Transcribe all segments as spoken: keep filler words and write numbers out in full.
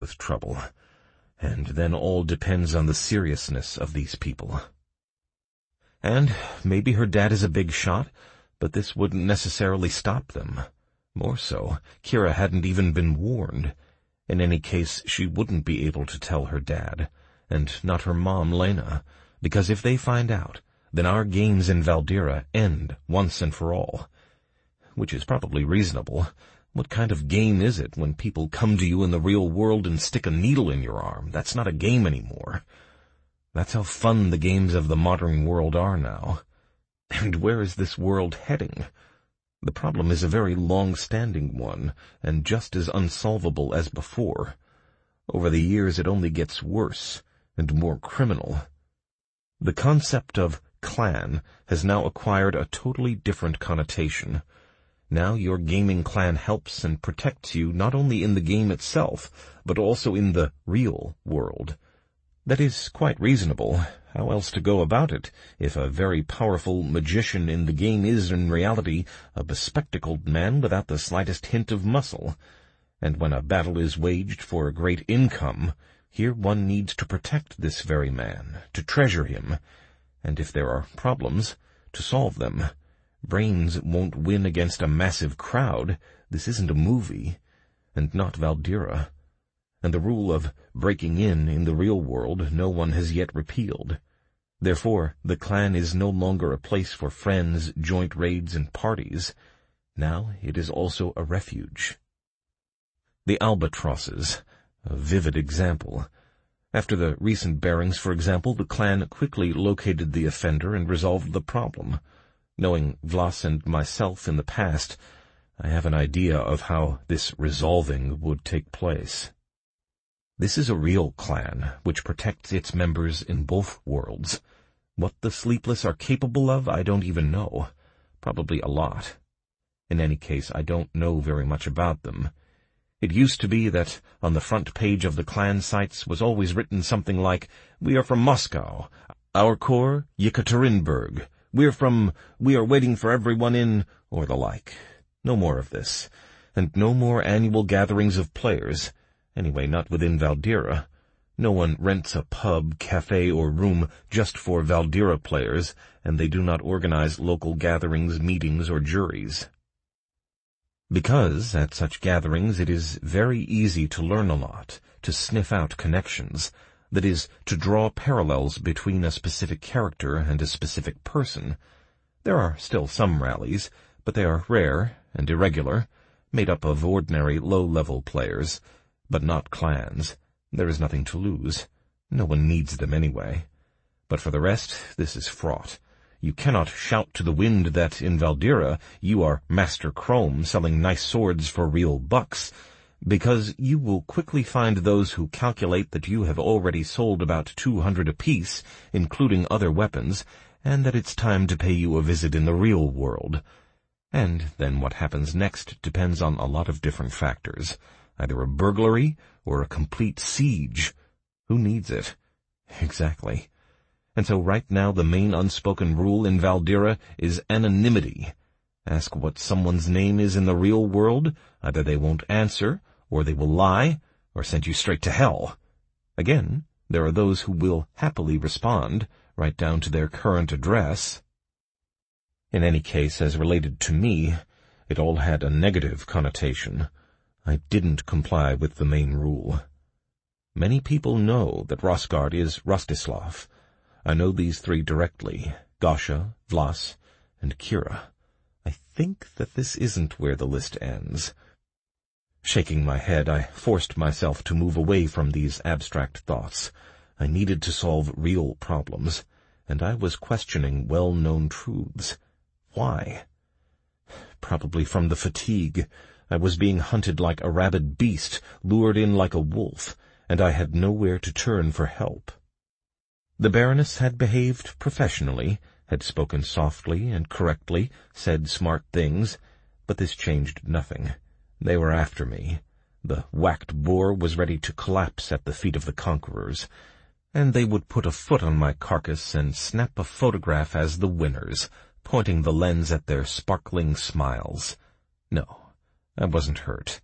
with trouble. And then all depends on the seriousness of these people. And maybe her dad is a big shot, but this wouldn't necessarily stop them. More so, Kira hadn't even been warned. In any case, she wouldn't be able to tell her dad, and not her mom, Lena, because if they find out, then our games in Valdira end once and for all. Which is probably reasonable. What kind of game is it when people come to you in the real world and stick a needle in your arm? That's not a game anymore. That's how fun the games of the modern world are now. And where is this world heading? The problem is a very long-standing one, and just as unsolvable as before. Over the years it only gets worse, and more criminal. The concept of clan has now acquired a totally different connotation. Now your gaming clan helps and protects you not only in the game itself, but also in the real world. That is quite reasonable. How else to go about it, if a very powerful magician in the game is in reality a bespectacled man without the slightest hint of muscle? And when a battle is waged for a great income, here one needs to protect this very man, to treasure him, and if there are problems, to solve them. Brains won't win against a massive crowd. This isn't a movie, and not Valdira. And the rule of breaking in in the real world no one has yet repealed. Therefore, the clan is no longer a place for friends, joint raids, and parties. Now it is also a refuge. The Albatrosses, a vivid example. After the recent bearings, for example, the clan quickly located the offender and resolved the problem. Knowing Vlas and myself in the past, I have an idea of how this resolving would take place. This is a real clan, which protects its members in both worlds. What the Sleepless are capable of, I don't even know. Probably a lot. In any case, I don't know very much about them. It used to be that on the front page of the clan sites was always written something like, "We are from Moscow. Our core, Yekaterinburg. We're from, we are waiting for everyone in," or the like. No more of this. And no more annual gatherings of players. Anyway, not within Valdira. No one rents a pub, cafe, or room just for Valdira players, and they do not organize local gatherings, meetings, or juries. Because, at such gatherings, it is very easy to learn a lot, to sniff out connections, that is, to draw parallels between a specific character and a specific person. There are still some rallies, but they are rare and irregular, made up of ordinary low-level players, but not clans. There is nothing to lose. No one needs them anyway. But for the rest, this is fraught. You cannot shout to the wind that, in Valdira, you are Master Chrome selling nice swords for real bucks, because you will quickly find those who calculate that you have already sold about two hundred apiece, including other weapons, and that it's time to pay you a visit in the real world. And then what happens next depends on a lot of different factors. Either a burglary or a complete siege. Who needs it? Exactly. And so right now the main unspoken rule in Valdira is anonymity. Ask what someone's name is in the real world, either they won't answer, or they will lie, or send you straight to hell. Again, there are those who will happily respond, right down to their current address. In any case, as related to me, it all had a negative connotation. I didn't comply with the main rule. Many people know that Rosgard is Rostislav. I know these three directly, Gosha, Vlas, and Kira. I think that this isn't where the list ends. Shaking my head, I forced myself to move away from these abstract thoughts. I needed to solve real problems, and I was questioning well-known truths. Why? Probably from the fatigue. I was being hunted like a rabid beast, lured in like a wolf, and I had nowhere to turn for help. The Baroness had behaved professionally, had spoken softly and correctly, said smart things, but this changed nothing. They were after me. The whacked boar was ready to collapse at the feet of the conquerors, and they would put a foot on my carcass and snap a photograph as the winners, pointing the lens at their sparkling smiles. No, I wasn't hurt,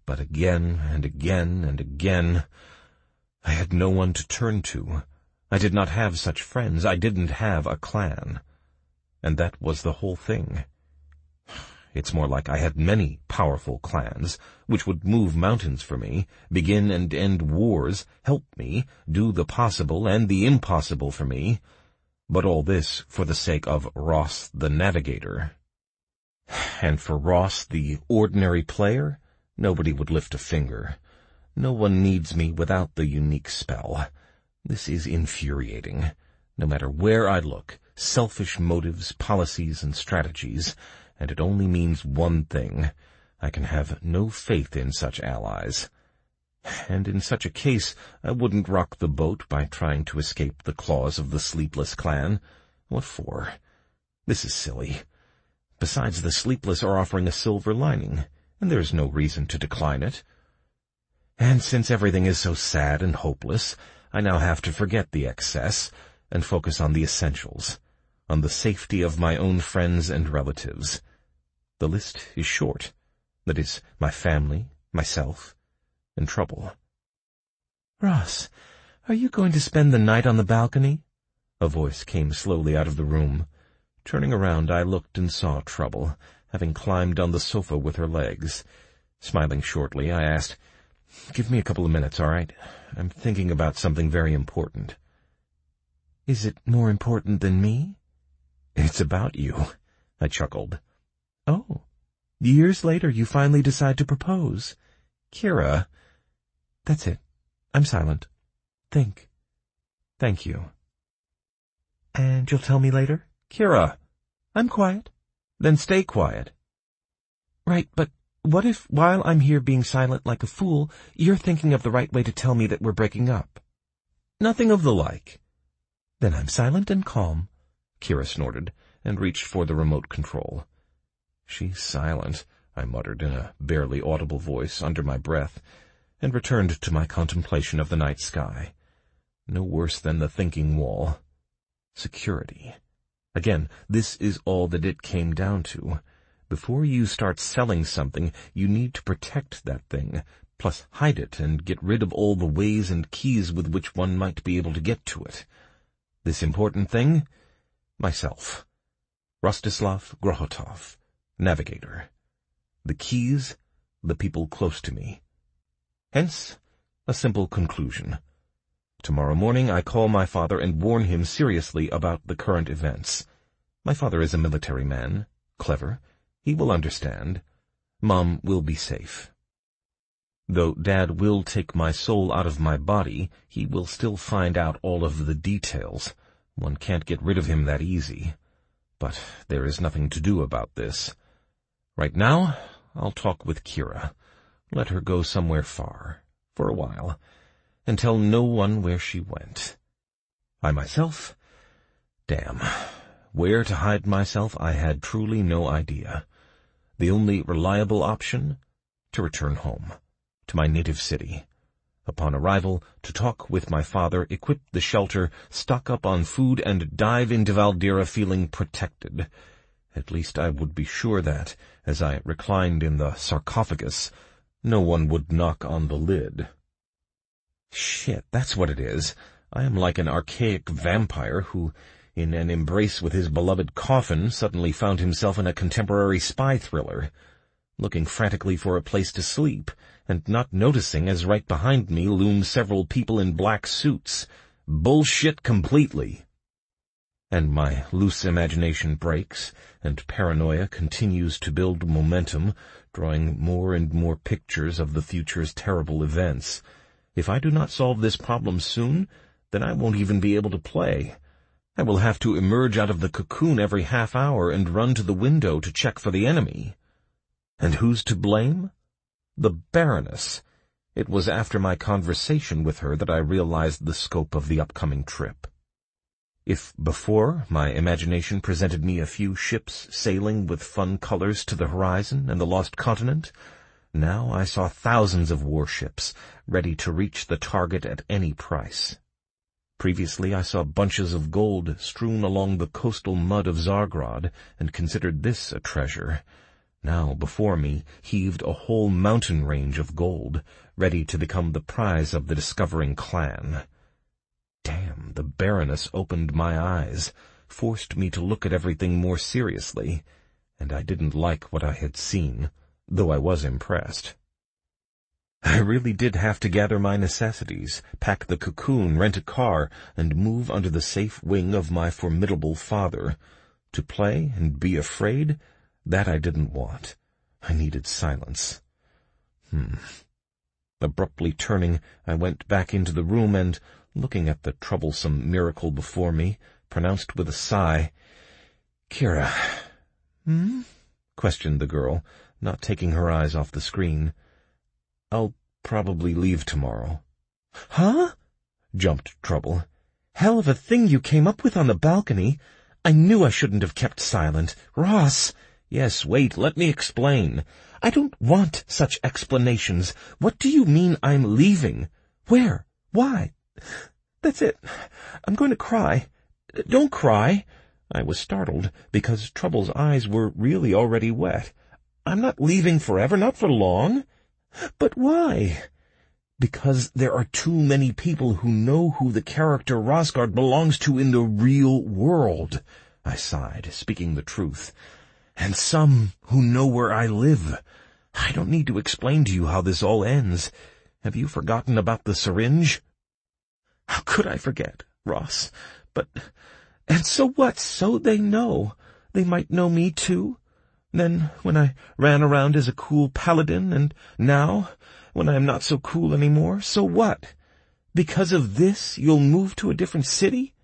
But again and again and again, I had no one to turn to. I did not have such friends. I didn't have a clan. And that was the whole thing. It's more like I had many powerful clans, which would move mountains for me, begin and end wars, help me, do the possible and the impossible for me. But all this for the sake of Ross the Navigator. And for Ross the ordinary player, nobody would lift a finger. No one needs me without the unique spell. This is infuriating. No matter where I look, selfish motives, policies, and strategies, and it only means one thing. I can have no faith in such allies. And in such a case, I wouldn't rock the boat by trying to escape the claws of the Sleepless clan. What for? This is silly. Besides, the Sleepless are offering a silver lining, and there is no reason to decline it. And since everything is so sad and hopeless, I now have to forget the excess and focus on the essentials, on the safety of my own friends and relatives. The list is short. That is, my family, myself, and trouble. "Ross, are you going to spend the night on the balcony?" A voice came slowly out of the room. Turning around, I looked and saw Trouble, having climbed on the sofa with her legs. Smiling shortly, I asked, "Give me a couple of minutes, all right? I'm thinking about something very important." "Is it more important than me?" "It's about you," I chuckled. "Oh, years later you finally decide to propose." "Kira." "That's it. I'm silent. Think." "Thank you." "And you'll tell me later?" "Kira." "I'm quiet." "Then stay quiet." "Right, but what if, while I'm here being silent like a fool, you're thinking of the right way to tell me that we're breaking up?" "Nothing of the like." "Then I'm silent and calm." Kira snorted and reached for the remote control. "She's silent," I muttered in a barely audible voice under my breath, and returned to my contemplation of the night sky. No worse than the thinking wall. Security. Again, this is all that it came down to. Before you start selling something, you need to protect that thing, plus hide it and get rid of all the ways and keys with which one might be able to get to it. This important thing? Myself. Rostislav Grohotov, Navigator. The keys? The people close to me. Hence, a simple conclusion. Tomorrow morning I call my father and warn him seriously about the current events. My father is a military man, clever. He will understand. Mom will be safe. Though Dad will take my soul out of my body, he will still find out all of the details. One can't get rid of him that easy. But there is nothing to do about this. Right now, I'll talk with Kira. Let her go somewhere far, for a while, and tell no one where she went. I myself? Damn. Where to hide myself I had truly no idea. The only reliable option? To return home, to my native city. Upon arrival, to talk with my father, equip the shelter, stock up on food, and dive into Valdira feeling protected. At least I would be sure that, as I reclined in the sarcophagus, no one would knock on the lid. Shit, that's what it is. I am like an archaic vampire who, in an embrace with his beloved coffin, suddenly found himself in a contemporary spy thriller, looking frantically for a place to sleep, and not noticing as right behind me loomed several people in black suits. Bullshit completely. And my loose imagination breaks, and paranoia continues to build momentum, drawing more and more pictures of the future's terrible events. If I do not solve this problem soon, then I won't even be able to play. I will have to emerge out of the cocoon every half hour and run to the window to check for the enemy. And who's to blame? The Baroness. It was after my conversation with her that I realized the scope of the upcoming trip. If before my imagination presented me a few ships sailing with fun colors to the horizon and the lost continent, now I saw thousands of warships ready to reach the target at any price. Previously I saw bunches of gold strewn along the coastal mud of Zargrod and considered this a treasure. Now before me heaved a whole mountain range of gold, ready to become the prize of the discovering clan. Damn, the Baroness opened my eyes, forced me to look at everything more seriously, and I didn't like what I had seen, though I was impressed. I really did have to gather my necessities, pack the cocoon, rent a car, and move under the safe wing of my formidable father. To play and be afraid, that I didn't want. I needed silence. Hmm. Abruptly turning, I went back into the room and, looking at the troublesome miracle before me, pronounced with a sigh, "Kira." "Hmm?" questioned the girl, not taking her eyes off the screen. "I'll probably leave tomorrow." "Huh?" jumped Trouble. "Hell of a thing you came up with on the balcony. I knew I shouldn't have kept silent. Ross." "Yes, wait, let me explain." "I don't want such explanations. What do you mean I'm leaving? Where? Why? That's it. I'm going to cry. Don't cry." I was startled, because Trouble's eyes were really already wet. "I'm not leaving forever, not for long." "But why?" "Because there are too many people who know who the character Rosgard belongs to in the real world," I sighed, speaking the truth. "And some who know where I live. I don't need to explain to you how this all ends. Have you forgotten about the syringe?" "How could I forget, Ross? But, and so what? So they know. They might know me too. Then, when I ran around as a cool paladin, and now, when I am not so cool anymore, so what? Because of this, you'll move to a different city?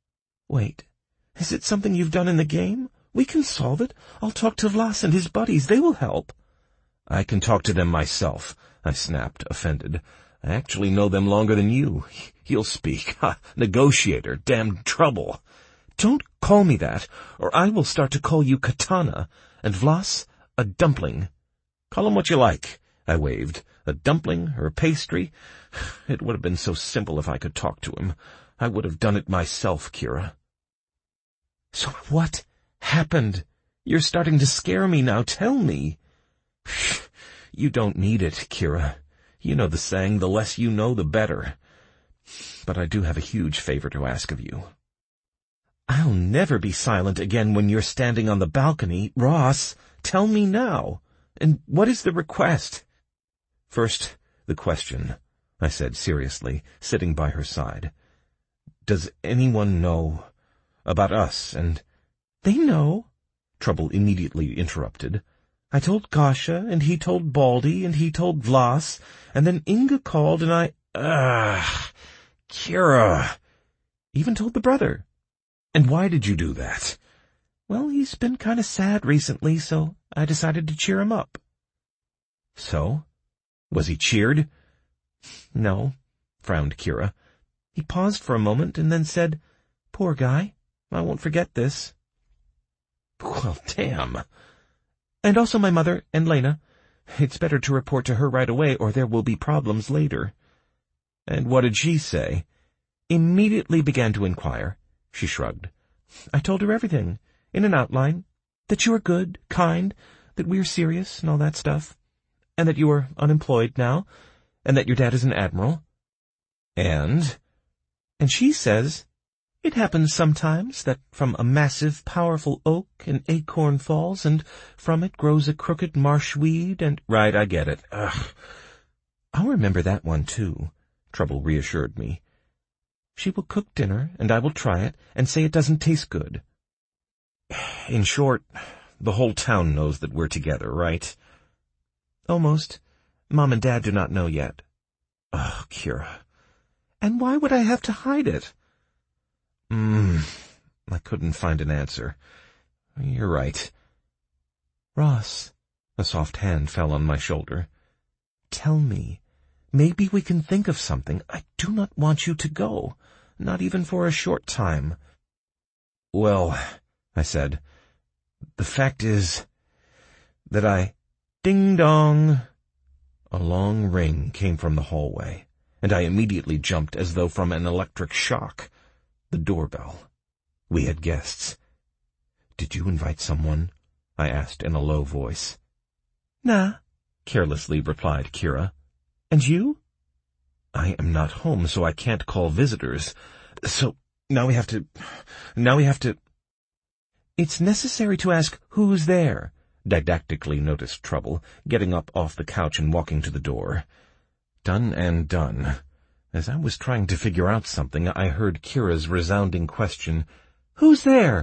Wait, is it something you've done in the game? We can solve it. I'll talk to Vlas and his buddies. They will help." "I can talk to them myself," I snapped, offended. "I actually know them longer than you. You'll speak. Ha! Negotiator. Damn Trouble." "Don't call me that, or I will start to call you Katana, and Vlas a dumpling." "Call him what you like," I waved. "A dumpling or a pastry. It would have been so simple if I could talk to him. I would have done it myself, Kira." "So what happened? You're starting to scare me now. Tell me." "You don't need it, Kira. You know the saying, the less you know, the better. But I do have a huge favor to ask of you." "I'll never be silent again when you're standing on the balcony. Ross, tell me now. And what is the request?" "First, the question," I said seriously, sitting by her side. "Does anyone know about us and—" "They know," Trouble immediately interrupted. "I told Kasha, and he told Baldy, and he told Vlas, and then Inga called, and I— Ah, Kira!" "Even told the brother." "And why did you do that?" "Well, he's been kind of sad recently, so I decided to cheer him up." "So? Was he cheered?" "No," frowned Kira. "He paused for a moment and then said, 'Poor guy, I won't forget this.'" "Well, damn." "And also my mother and Lena. It's better to report to her right away, or there will be problems later." "And what did she say?" "Immediately began to inquire." She shrugged. "I told her everything, in an outline. That you are good, kind, that we're serious and all that stuff. And that you are unemployed now, and that your dad is an admiral." "And?" "And she says, 'It happens sometimes that from a massive, powerful oak an acorn falls, and from it grows a crooked marshweed, and—'" "Right, I get it. Ugh." "I'll remember that one, too," Trouble reassured me. "She will cook dinner, and I will try it, and say it doesn't taste good." "In short, the whole town knows that we're together, right?" "Almost. Mom and Dad do not know yet." "Oh, Kira." "And why would I have to hide it?" Hmm. I couldn't find an answer. "You're right." "Ross," a soft hand fell on my shoulder. "Tell me. Maybe we can think of something. I do not want you to go, not even for a short time." "Well," I said, "the fact is that I—" Ding-dong! A long ring came from the hallway, and I immediately jumped as though from an electric shock. The doorbell. We had guests. "Did you invite someone?" I asked in a low voice. Nah, carelessly replied Kira. And you? I am not home, so I can't call visitors. So, now we have to... Now we have to... It's necessary to ask who's there, didactically noticed Trouble, getting up off the couch and walking to the door. Done and done. As I was trying to figure out something, I heard Kira's resounding question, Who's there?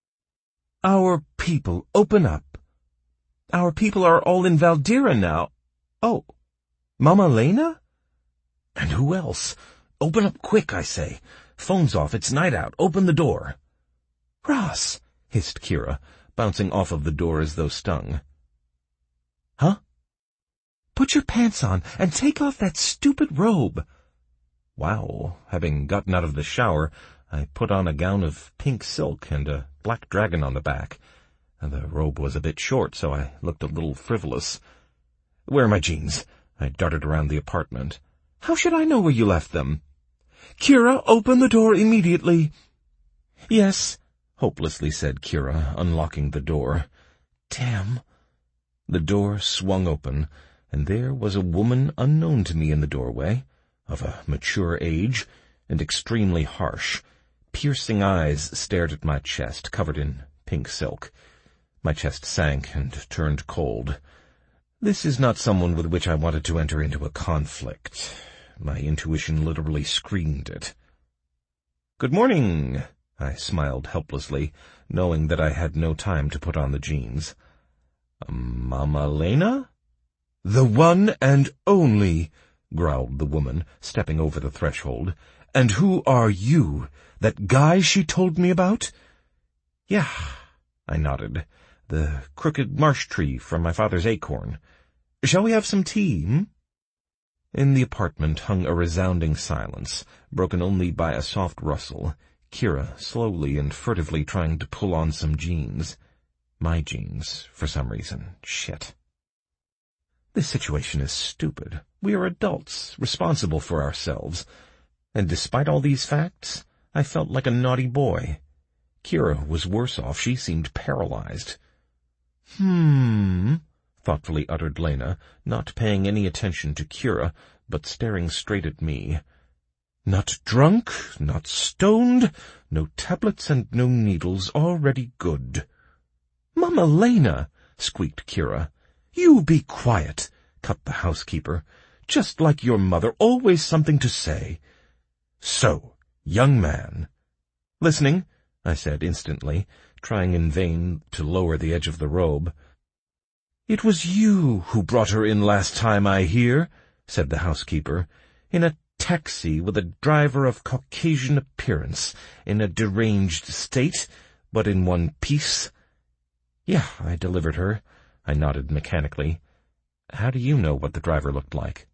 Our people, open up. Our people are all in Valdira now. Oh, Mama Lena? And who else? Open up quick, I say. Phone's off, it's night out. Open the door. Ross, hissed Kira, bouncing off of the door as though stung. Huh? Put your pants on and take off that stupid robe. Wow, having gotten out of the shower, I put on a gown of pink silk and a black dragon on the back. The robe was a bit short, so I looked a little frivolous. Where are my jeans? I darted around the apartment. How should I know where you left them? Kira, open the door immediately. Yes, hopelessly said Kira, unlocking the door. Damn. The door swung open, and there was a woman unknown to me in the doorway, of a mature age, and extremely harsh. Piercing eyes stared at my chest, covered in pink silk. My chest sank and turned cold. This is not someone with which I wanted to enter into a conflict. My intuition literally screamed it. Good morning, I smiled helplessly, knowing that I had no time to put on the jeans. Mama Lena? The one and only, growled the woman, stepping over the threshold. And who are you? That guy she told me about? Yeah, I nodded. The crooked marsh tree from my father's acorn. Shall we have some tea, hmm? In the apartment hung a resounding silence, broken only by a soft rustle, Kira slowly and furtively trying to pull on some jeans. My jeans, for some reason. Shit. This situation is stupid. We are adults, responsible for ourselves. And despite all these facts, I felt like a naughty boy. Kira was worse off. She seemed paralyzed. Hmm... thoughtfully uttered Lena, not paying any attention to Kira, but staring straight at me. Not drunk, not stoned, no tablets and no needles, already good. Mama Lena, squeaked Kira. You be quiet, cut the housekeeper. Just like your mother, always something to say. So, young man. Listening, I said instantly, trying in vain to lower the edge of the robe. It was you who brought her in last time, I hear, said the housekeeper, in a taxi with a driver of Caucasian appearance, in a deranged state, but in one piece. Yeah, I delivered her. I nodded mechanically. How do you know what the driver looked like?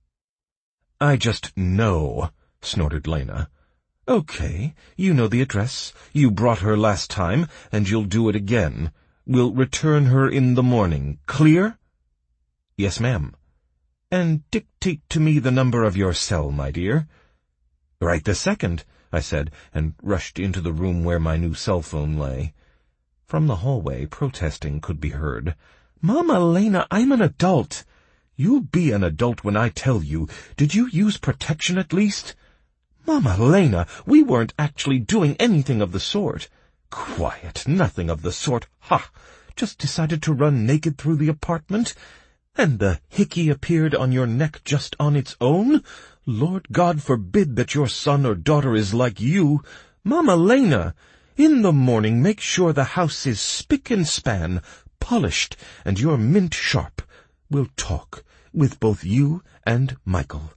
I just know, snorted Lena. Okay, you know the address. You brought her last time, and you'll do it again. We'll return her in the morning. Clear? Yes, ma'am. And dictate to me the number of your cell, my dear. Right this second, I said, and rushed into the room where my new cell phone lay. From the hallway, protesting could be heard. Mama Lena, I'm an adult. You'll be an adult when I tell you. Did you use protection at least? Mama Lena, we weren't actually doing anything of the sort. Quiet, nothing of the sort. Ha! Just decided to run naked through the apartment? And the hickey appeared on your neck just on its own? Lord God forbid that your son or daughter is like you. Mama Lena, in the morning make sure the house is spick and span, polished, and you're mint sharp. We'll talk, with both you and Michael.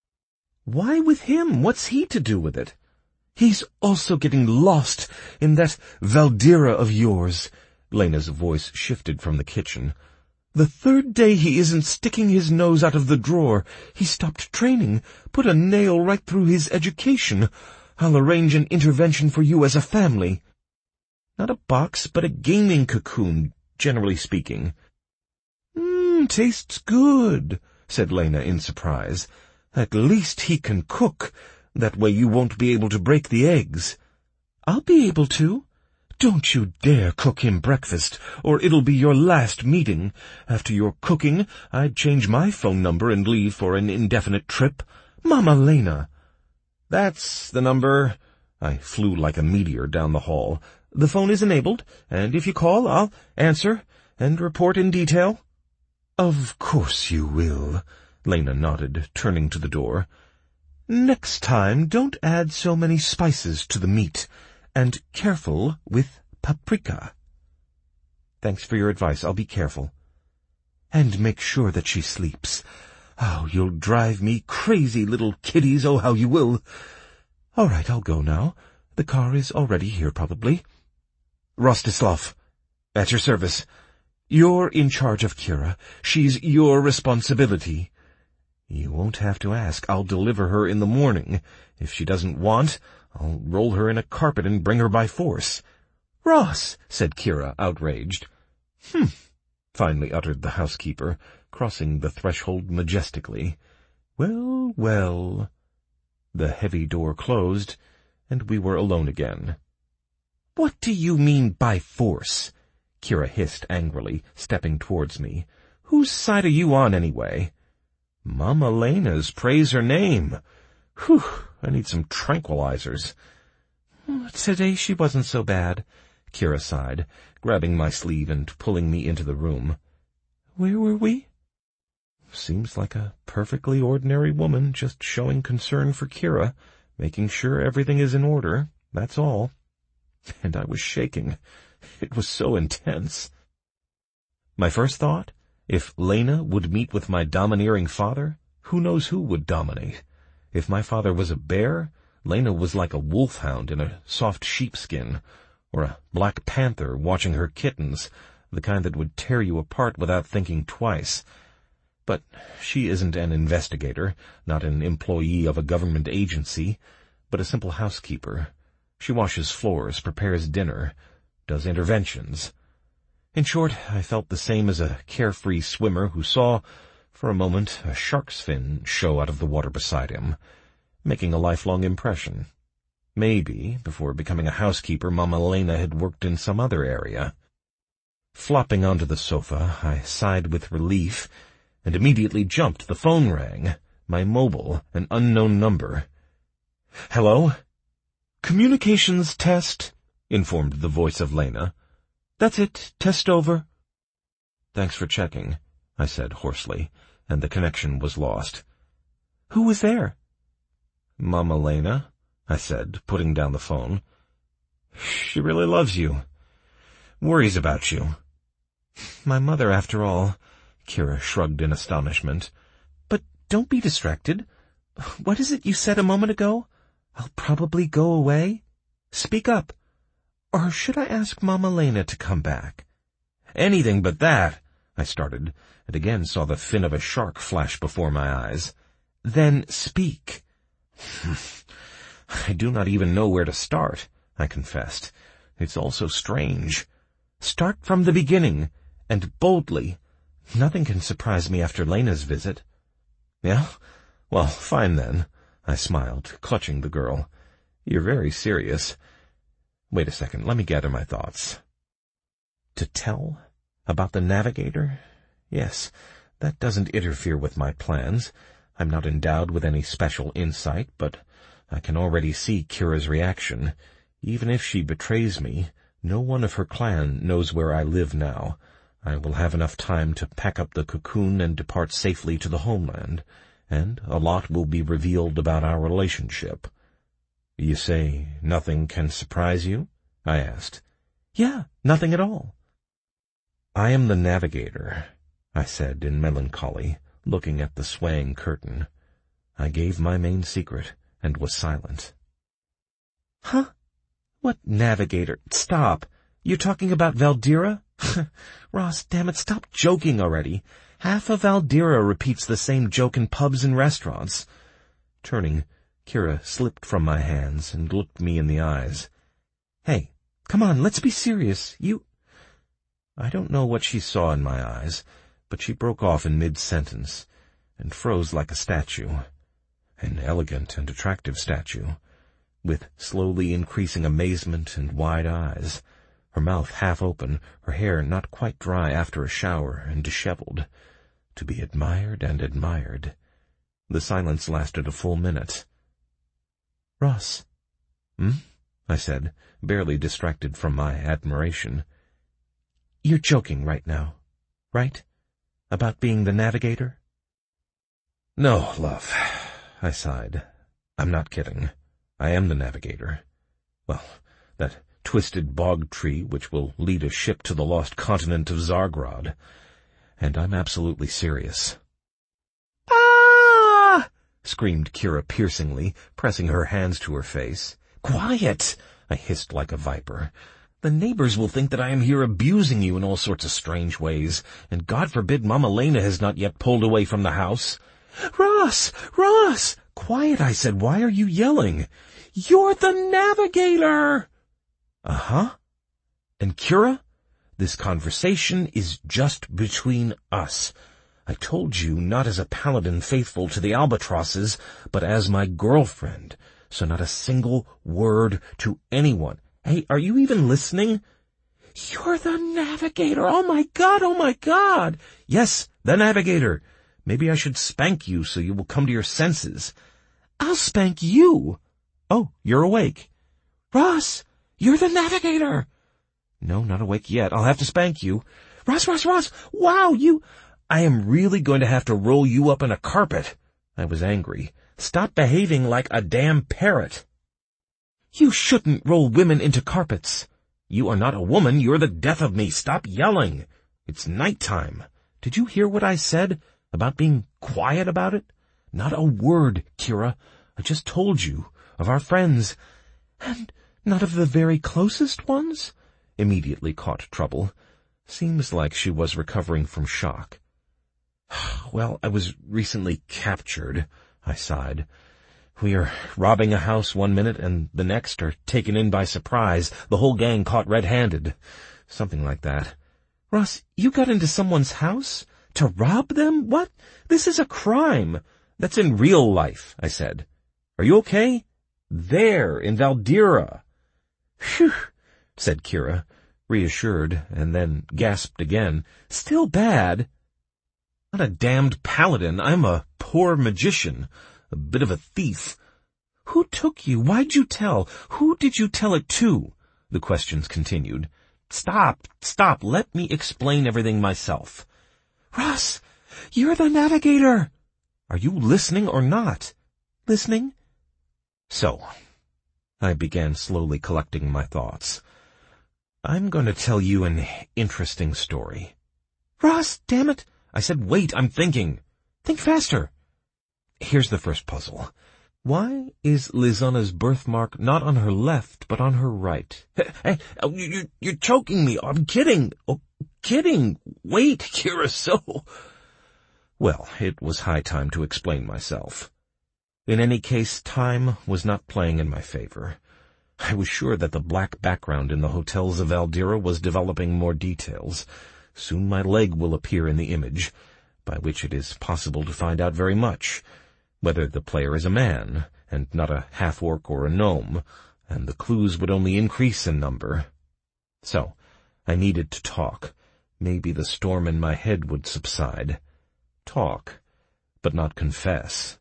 Why with him? What's he to do with it? He's also getting lost in that Valdira of yours. Lena's voice shifted from the kitchen. The third day he isn't sticking his nose out of the drawer. He stopped training, put a nail right through his education. I'll arrange an intervention for you as a family. Not a box, but a gaming cocoon, generally speaking. Mmm, tastes good, said Lena in surprise. At least he can cook. That way you won't be able to break the eggs. I'll be able to. Don't you dare cook him breakfast, or it'll be your last meeting. After your cooking, I'd change my phone number and leave for an indefinite trip. Mama Lena!" "That's the number." I flew like a meteor down the hall. "The phone is enabled, and if you call, I'll answer and report in detail." "Of course you will," Lena nodded, turning to the door. "Next time, don't add so many spices to the meat. And careful with paprika." "Thanks for your advice. I'll be careful." "And make sure that she sleeps. Oh, you'll drive me crazy, little kiddies, oh, how you will. All right, I'll go now. The car is already here, probably." "Rostislav, at your service." "You're in charge of Kira. She's your responsibility." "You won't have to ask. I'll deliver her in the morning. If she doesn't want, I'll roll her in a carpet and bring her by force." "Ross," said Kira, outraged. "Hm," finally uttered the housekeeper, crossing the threshold majestically. "Well, well." The heavy door closed, and we were alone again. "What do you mean by force?" Kira hissed angrily, stepping towards me. "Whose side are you on, anyway?" "Mama Lena's, praise her name. Whew, I need some tranquilizers." "Today she wasn't so bad," Kira sighed, grabbing my sleeve and pulling me into the room. "Where were we?" "Seems like a perfectly ordinary woman, just showing concern for Kira, making sure everything is in order, that's all." And I was shaking. It was so intense. My first thought, if Lena would meet with my domineering father, who knows who would dominate? If my father was a bear, Lena was like a wolfhound in a soft sheepskin, or a black panther watching her kittens, the kind that would tear you apart without thinking twice. But she isn't an investigator, not an employee of a government agency, but a simple housekeeper. She washes floors, prepares dinner, does interventions. In short, I felt the same as a carefree swimmer who saw, for a moment, a shark's fin show out of the water beside him, making a lifelong impression. Maybe, before becoming a housekeeper, Mama Lena had worked in some other area. Flopping onto the sofa, I sighed with relief, and immediately jumped. The phone rang. My mobile, an unknown number. "Hello?" "Communications test," informed the voice of Lena. "That's it. Test over." "Thanks for checking," I said hoarsely, and the connection was lost. "Who was there?" "Mama Lena," I said, putting down the phone. "She really loves you. Worries about you." "My mother, after all," Kira shrugged in astonishment. "But don't be distracted. What is it you said a moment ago? I'll probably go away? Speak up. Or should I ask Mama Lena to come back?" "Anything but that," I started, and again saw the fin of a shark flash before my eyes. "Then speak." "I do not even know where to start," I confessed. "It's all so strange." "Start from the beginning, and boldly. Nothing can surprise me after Lena's visit." "Yeah? Well, fine then," I smiled, clutching the girl. "You're very serious. Wait a second, let me gather my thoughts." To tell? About the navigator? Yes, that doesn't interfere with my plans. I'm not endowed with any special insight, but I can already see Kira's reaction. Even if she betrays me, no one of her clan knows where I live now. I will have enough time to pack up the cocoon and depart safely to the homeland, and a lot will be revealed about our relationship. "You say nothing can surprise you?" I asked. "Yeah, nothing at all." "I am the navigator," I said in melancholy, looking at the swaying curtain. I gave my main secret, and was silent. "Huh? What navigator? Stop! You're talking about Valdira?" "Ross, damn it, stop joking already. Half of Valdira repeats the same joke in pubs and restaurants." Turning, Kira slipped from my hands and looked me in the eyes. "Hey, come on, let's be serious. You—" I don't know what she saw in my eyes, but she broke off in mid-sentence and froze like a statue. An elegant and attractive statue, with slowly increasing amazement and wide eyes, her mouth half open, her hair not quite dry after a shower and disheveled. To be admired and admired. The silence lasted a full minute. "Ross." "Hmm?" I said, barely distracted from my admiration. "You're joking right now, right? About being the navigator?" "No, love," I sighed. "I'm not kidding. I am the navigator. Well, that twisted bog tree which will lead a ship to the lost continent of Zargrod. And I'm absolutely serious." "Ah!" screamed Kira piercingly, pressing her hands to her face. "Quiet!" I hissed like a viper. "The neighbors will think that I am here abusing you in all sorts of strange ways, and God forbid Mama Lena has not yet pulled away from the house." "Ross! Ross!" "Quiet, I said. Why are you yelling?" "You're the navigator!" "Uh-huh. And Kira? This conversation is just between us. I told you not as a paladin faithful to the albatrosses, but as my girlfriend, so not a single word to anyone. Hey, are you even listening?" "You're the navigator! Oh my God, oh my God!" "Yes, the navigator. Maybe I should spank you so you will come to your senses." "I'll spank you." "Oh, you're awake." "Ross, you're the navigator." "No, not awake yet. I'll have to spank you." "Ross, Ross, Ross, wow, you—" "I am really going to have to roll you up in a carpet." I was angry. "Stop behaving like a damn parrot." "You shouldn't roll women into carpets." "You are not a woman. You're the death of me. Stop yelling. It's night time. Did you hear what I said about being quiet about it? Not a word, Kira. I just told you of our friends." "And not of the very closest ones?" Immediately caught trouble. Seems like she was recovering from shock. "Well, I was recently captured," I sighed. "We are robbing a house one minute and the next are taken in by surprise, the whole gang caught red-handed. Something like that." "Ross, you got into someone's house? To rob them? What? This is a crime." "That's in real life," I said. "Are you okay?" "There, in Valdira." "Phew," said Kira, reassured, and then gasped again. "Still bad." "Not a damned paladin. I'm a poor magician, a bit of a thief." "Who took you? Why'd you tell? Who did you tell it to?" The questions continued. "Stop, stop. Let me explain everything myself." "Ross, you're the navigator." "Are you listening or not?" "Listening." "So," I began slowly collecting my thoughts, "I'm going to tell you an interesting story." "Ross, damn it." I said, "Wait, I'm thinking." "Think faster." "Here's the first puzzle. Why is Lisanna's birthmark not on her left, but on her right?" "Hey, hey you, you're choking me. I'm kidding. Oh, kidding. Wait, Kira, so..." Well, it was high time to explain myself. In any case, time was not playing in my favor. I was sure that the black background in the hotels of Valdira was developing more details. Soon my leg will appear in the image, by which it is possible to find out very much, whether the player is a man, and not a half-orc or a gnome, and the clues would only increase in number. So, I needed to talk. Maybe the storm in my head would subside. Talk, but not confess.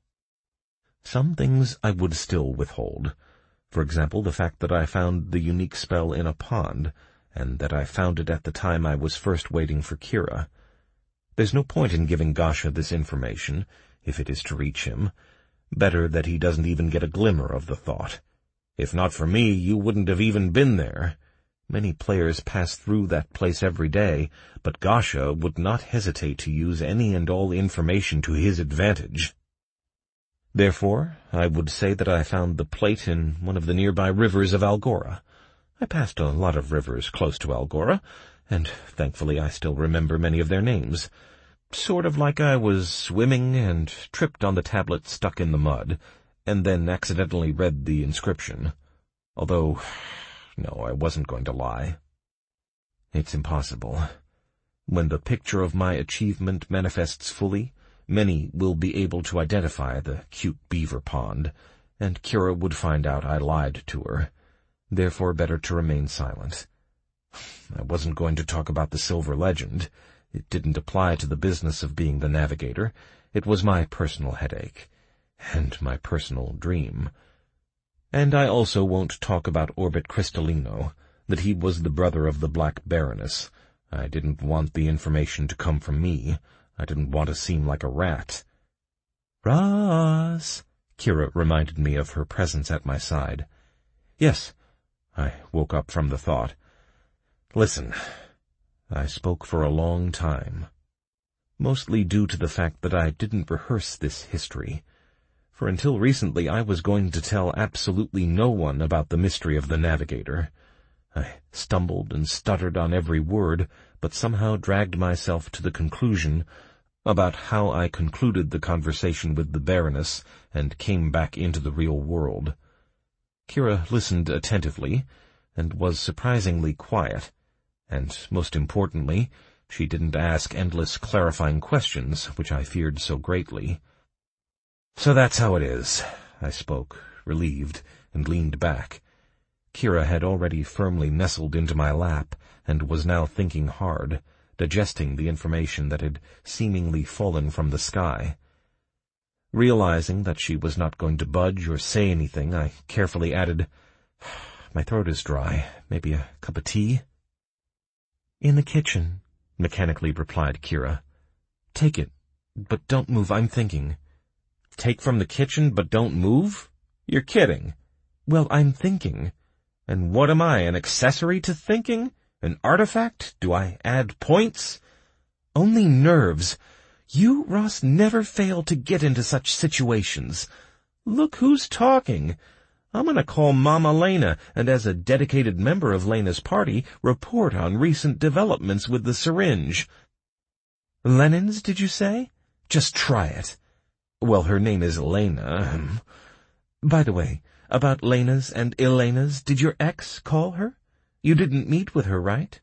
Some things I would still withhold. For example, the fact that I found the unique spell in a pond, and that I found it at the time I was first waiting for Kira. There's no point in giving Gasha this information, if it is to reach him. Better that he doesn't even get a glimmer of the thought. If not for me, you wouldn't have even been there. Many players pass through that place every day, but Gasha would not hesitate to use any and all information to his advantage. Therefore, I would say that I found the plate in one of the nearby rivers of Algora. I passed a lot of rivers close to Algora, and thankfully I still remember many of their names. Sort of like I was swimming and tripped on the tablet stuck in the mud, and then accidentally read the inscription. Although, no, I wasn't going to lie. It's impossible. When the picture of my achievement manifests fully, many will be able to identify the cute beaver pond, and Kira would find out I lied to her. Therefore better to remain silent. I wasn't going to talk about the Silver Legend. It didn't apply to the business of being the navigator. It was my personal headache, and my personal dream. And I also won't talk about Orbit Crystallino, that he was the brother of the Black Baroness. I didn't want the information to come from me. I didn't want to seem like a rat. Ross, Kira reminded me of her presence at my side. Yes, I woke up from the thought. Listen, I spoke for a long time, mostly due to the fact that I didn't rehearse this history. For until recently I was going to tell absolutely no one about the mystery of the navigator. I stumbled and stuttered on every word, but somehow dragged myself to the conclusion about how I concluded the conversation with the Baroness and came back into the real world. Kira listened attentively, and was surprisingly quiet, and, most importantly, she didn't ask endless clarifying questions, which I feared so greatly. So that's how it is, I spoke, relieved, and leaned back. Kira had already firmly nestled into my lap, and was now thinking hard, digesting the information that had seemingly fallen from the sky. Realizing that she was not going to budge or say anything, I carefully added, "My throat is dry. Maybe a cup of tea?" "In the kitchen," mechanically replied Kira. "Take it, but don't move, I'm thinking." "Take from the kitchen, but don't move? You're kidding." "Well, I'm thinking." "And what am I, an accessory to thinking? An artifact? Do I add points?" "Only nerves. You, Ross, never fail to get into such situations." "Look who's talking. I'm going to call Mama Lena, and as a dedicated member of Lena's party, report on recent developments with the syringe." "Lenin's, did you say? Just try it." "Well, her name is Lena." "By the way, about Lena's and Elena's, did your ex call her? You didn't meet with her, right?"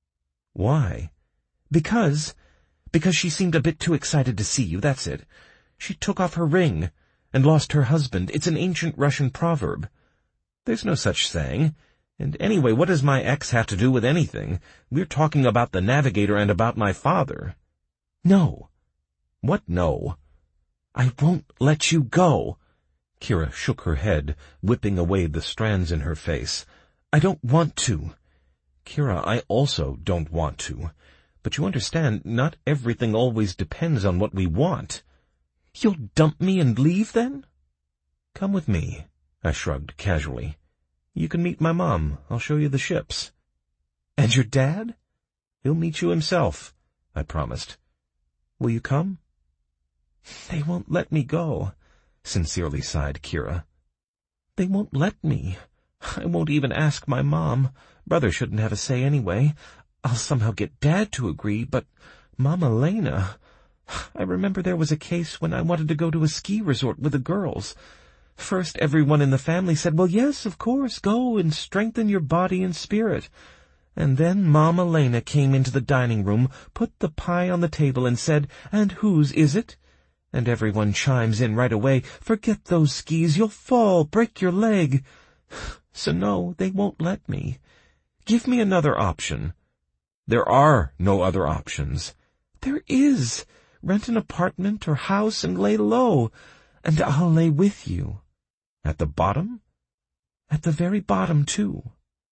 "Why?" Because... because she seemed a bit too excited to see you, that's it. She took off her ring, and lost her husband. It's an ancient Russian proverb." "There's no such saying. And anyway, what does my ex have to do with anything? We're talking about the navigator and about my father." "No." "What no?" "I won't let you go." Kira shook her head, whipping away the strands in her face. "I don't want to." "Kira, I also don't want to. But you understand, not everything always depends on what we want." "You'll dump me and leave, then?" "Come with me," I shrugged casually. "You can meet my mom. I'll show you the ships." "And your dad?" "He'll meet you himself," I promised. "Will you come?" "They won't let me go," sincerely sighed Kira. "They won't let me. I won't even ask my mom. Brother shouldn't have a say anyway. I'll somehow get Dad to agree, but Mama Lena... I remember there was a case when I wanted to go to a ski resort with the girls. First, everyone in the family said, 'Well, yes, of course, go and strengthen your body and spirit.' And then Mama Lena came into the dining room, put the pie on the table, and said, 'And whose is it?' And everyone chimes in right away, 'Forget those skis, you'll fall, break your leg.' So no, they won't let me. Give me another option." "There are no other options." "There is. Rent an apartment or house and lay low. And I'll lay with you." "At the bottom?" "At the very bottom, too."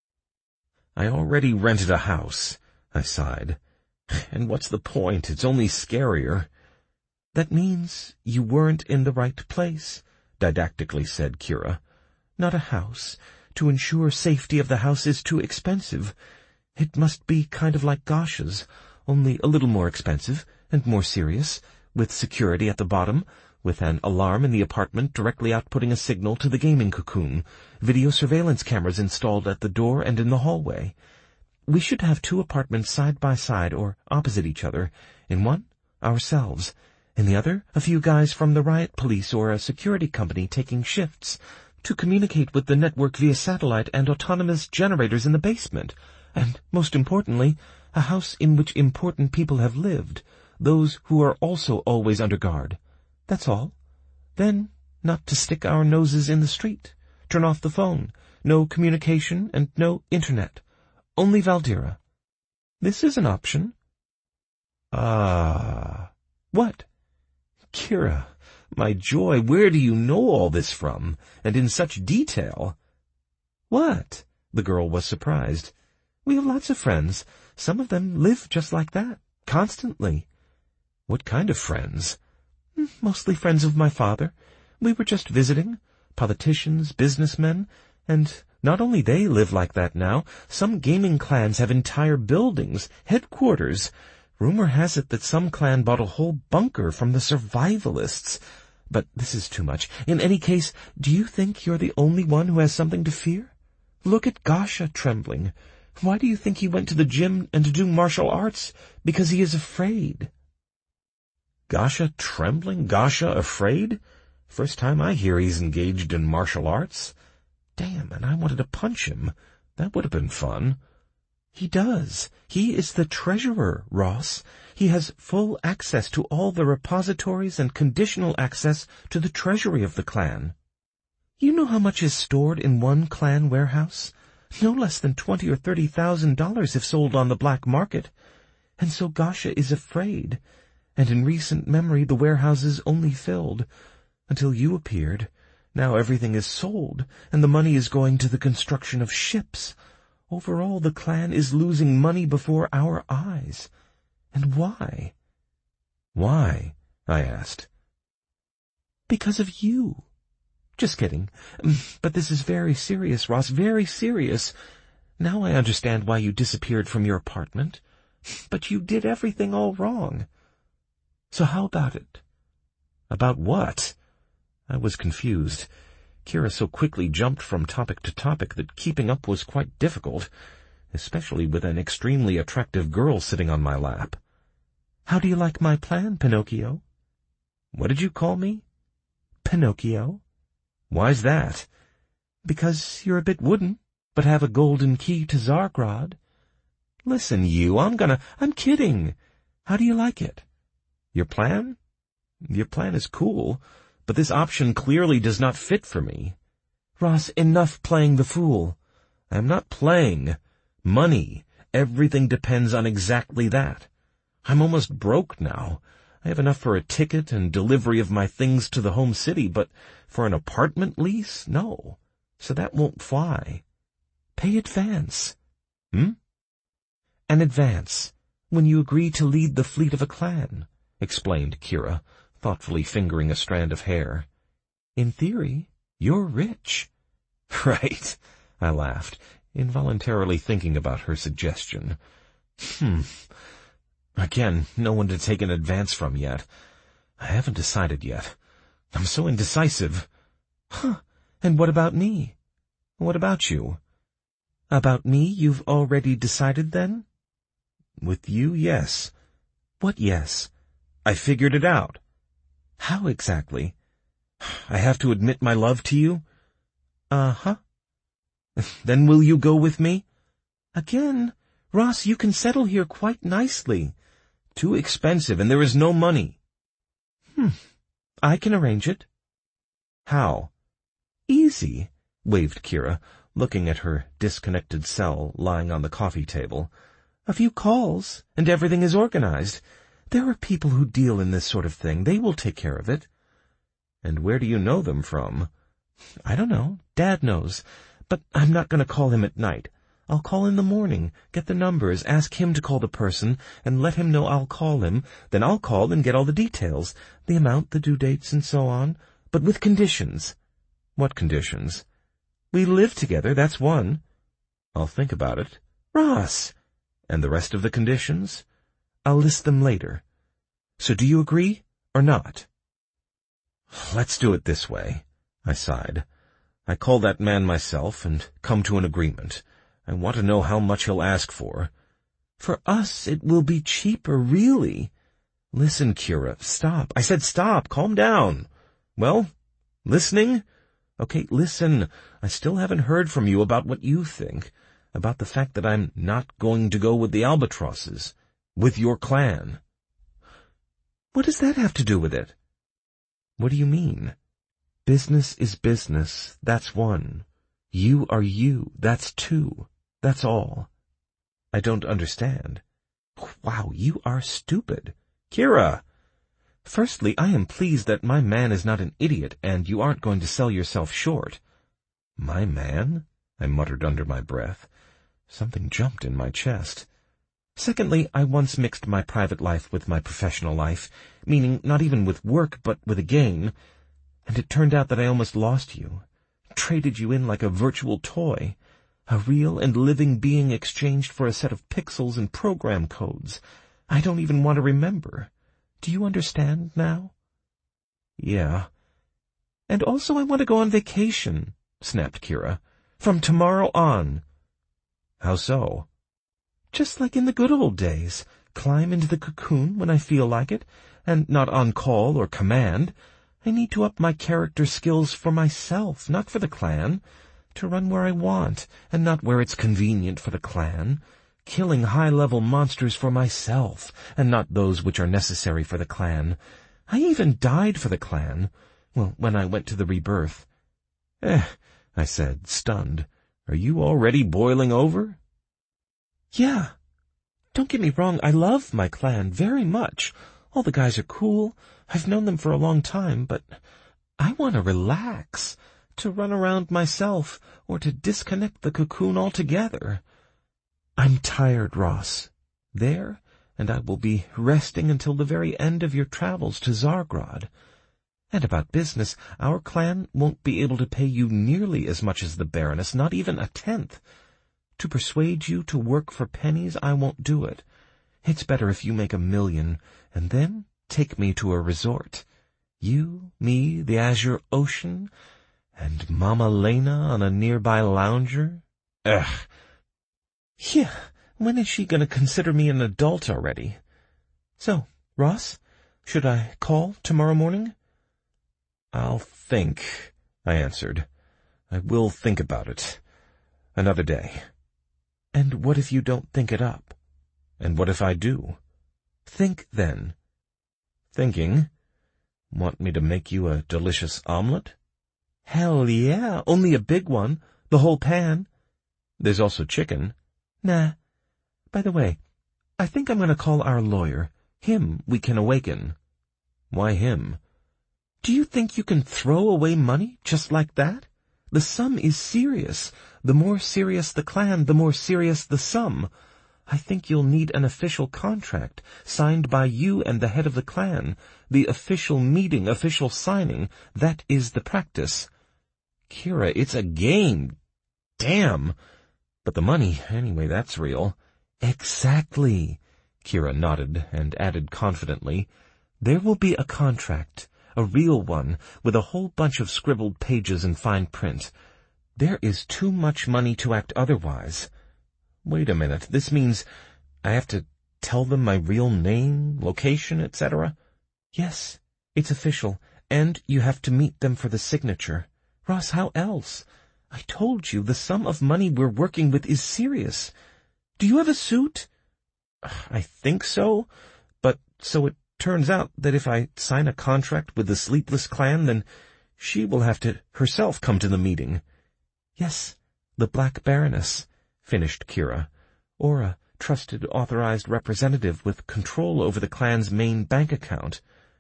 "I already rented a house," I sighed. "And what's the point? It's only scarier." "That means you weren't in the right place," didactically said Kira. "Not a house. To ensure safety of the house is too expensive. It must be kind of like Gosha's, only a little more expensive and more serious, with security at the bottom, with an alarm in the apartment directly outputting a signal to the gaming cocoon, video surveillance cameras installed at the door and in the hallway. We should have two apartments side by side or opposite each other. In one, ourselves. In the other, a few guys from the riot police or a security company taking shifts, to communicate with the network via satellite and autonomous generators in the basement. And, most importantly, a house in which important people have lived, those who are also always under guard. That's all. Then, not to stick our noses in the street. Turn off the phone. No communication and no internet. Only Valdira. This is an option. Ah. What? Kira, my joy, where do you know all this from, and in such detail? What? The girl was surprised. We have lots of friends. Some of them live just like that, constantly. What kind of friends? Mostly friends of my father. We were just visiting. Politicians, businessmen, and not only they live like that now, some gaming clans have entire buildings, headquarters. Rumor has it that some clan bought a whole bunker from the survivalists. But this is too much. In any case, do you think you're the only one who has something to fear? Look at Gasha trembling. Why do you think he went to the gym and to do martial arts? Because he is afraid. Gasha trembling? Gasha afraid? First time I hear he's engaged in martial arts. Damn, and I wanted to punch him. That would have been fun. He does. He is the treasurer, Ross. He has full access to all the repositories and conditional access to the treasury of the clan. You know how much is stored in one clan warehouse? No less than twenty or thirty thousand dollars if sold on the black market. And so Gasha is afraid. And in recent memory the warehouses only filled. Until you appeared. Now everything is sold, and the money is going to the construction of ships. Overall, the clan is losing money before our eyes. And why? Why? I asked. Because of you. Just kidding. But this is very serious, Ross, very serious. Now I understand why you disappeared from your apartment. But you did everything all wrong. So how about it? About what? I was confused. Kira so quickly jumped from topic to topic that keeping up was quite difficult, especially with an extremely attractive girl sitting on my lap. How do you like my plan, Pinocchio? What did you call me? Pinocchio. Why's that? Because you're a bit wooden, but have a golden key to Zargrod. Listen, you, I'm gonna... I'm kidding. How do you like it? Your plan? Your plan is cool, but this option clearly does not fit for me. Ross, enough playing the fool. I'm not playing. Money. Everything depends on exactly that. I'm almost broke now. I have enough for a ticket and delivery of my things to the home city, but for an apartment lease, no. So that won't fly. Pay advance. Hmm? An advance, when you agree to lead the fleet of a clan, explained Kira, thoughtfully fingering a strand of hair. In theory, you're rich. Right, I laughed, involuntarily thinking about her suggestion. Hmm. Again, no one to take an advance from yet. I haven't decided yet. I'm so indecisive. Huh, and what about me? What about you? About me you've already decided, then? With you, yes. What yes? I figured it out. How exactly? I have to admit my love to you? Uh-huh. Then will you go with me? Again, Ross, you can settle here quite nicely. Too expensive, and there is no money. Hmm. I can arrange it. How? Easy, waved Kira, looking at her disconnected cell lying on the coffee table. A few calls, and everything is organized. There are people who deal in this sort of thing. They will take care of it. And where do you know them from? I don't know. Dad knows. But I'm not going to call him at night. I'll call in the morning, get the numbers, ask him to call the person, and let him know I'll call him. Then I'll call and get all the details, the amount, the due dates, and so on, but with conditions. What conditions? We live together, that's one. I'll think about it. Ross! And the rest of the conditions? I'll list them later. So do you agree, or not? Let's do it this way, I sighed. I call that man myself and come to an agreement. I want to know how much he'll ask for. For us, it will be cheaper, really. Listen, Kira, stop. I said stop. Calm down. Well, listening? Okay, listen. I still haven't heard from you about what you think, about the fact that I'm not going to go with the Albatrosses, with your clan. What does that have to do with it? What do you mean? Business is business, that's one. You are you, that's two. That's all. I don't understand. Wow, you are stupid. Kira! Firstly, I am pleased that my man is not an idiot and you aren't going to sell yourself short. My man? I muttered under my breath. Something jumped in my chest. Secondly, I once mixed my private life with my professional life, meaning not even with work but with a game, and it turned out that I almost lost you, traded you in like a virtual toy, a real and living being exchanged for a set of pixels and program codes. I don't even want to remember. Do you understand now? Yeah. And also I want to go on vacation, snapped Kira. From tomorrow on. How so? Just like in the good old days. Climb into the cocoon when I feel like it, and not on call or command. I need to up my character skills for myself, not for the clan. To run where I want, and not where it's convenient for the clan. Killing high-level monsters for myself, and not those which are necessary for the clan. I even died for the clan. Well, when I went to the rebirth. Eh, I said, stunned. Are you already boiling over? Yeah. Don't get me wrong, I love my clan very much. All the guys are cool. I've known them for a long time, but I want to relax, to run around myself, or to disconnect the cocoon altogether. I'm tired, Ross. There, and I will be resting until the very end of your travels to Zargrod. And about business, our clan won't be able to pay you nearly as much as the Baroness, not even a tenth. To persuade you to work for pennies, I won't do it. It's better if you make a million, and then take me to a resort. You, me, the Azure Ocean, and Mama Lena on a nearby lounger. Ugh. Yeah, when is she going to consider me an adult already? So, Ross, should I call tomorrow morning? I'll think, I answered. I will think about it. Another day. And what if you don't think it up? And what if I do? Think, then. Thinking? Want me to make you a delicious omelet? Hell yeah, only a big one. The whole pan. There's also chicken. Nah. By the way, I think I'm going to call our lawyer. Him we can awaken. Why him? Do you think you can throw away money just like that? The sum is serious. The more serious the clan, the more serious the sum. I think you'll need an official contract, signed by you and the head of the clan. The official meeting, official signing, that is the practice. Kira, it's a game. Damn. But the money, anyway, that's real. Exactly. Kira nodded and added confidently, There will be a contract, a real one, with a whole bunch of scribbled pages in fine print. There is too much money to act otherwise. Wait a minute, this means I have to tell them my real name, location, et cetera? Yes, it's official, and you have to meet them for the signature. Ross, how else? I told you the sum of money we're working with is serious. Do you have a suit? I think so, but so it turns out that if I sign a contract with the Sleepless Clan, then she will have to herself come to the meeting. Yes, the Black Baroness, finished Kira, or a trusted authorized representative with control over the clan's main bank account.